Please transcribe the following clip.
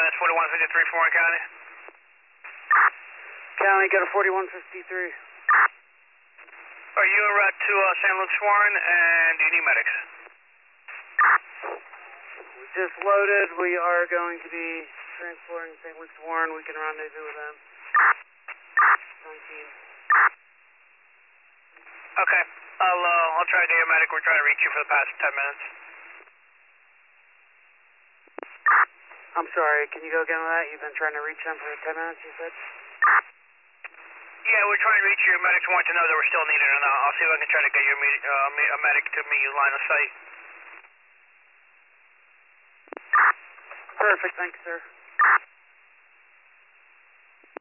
That's 4153 Warren County. County, go to 4153. Are you en route to St. Luke's Warren, and do you need medics? We just loaded. We are going to be transporting St. Luke's Warren. We can rendezvous with them. 19. Okay. I'll try to get your medic. We're trying to reach you for the past 10 minutes. I'm sorry, can you go again with that? You've been trying to reach them for 10 minutes, you said? Yeah, we're trying to reach you. Your medics want to know that we're still needed, and I'll see if I can try to get your a medic to meet you line of sight. Perfect, thanks, sir.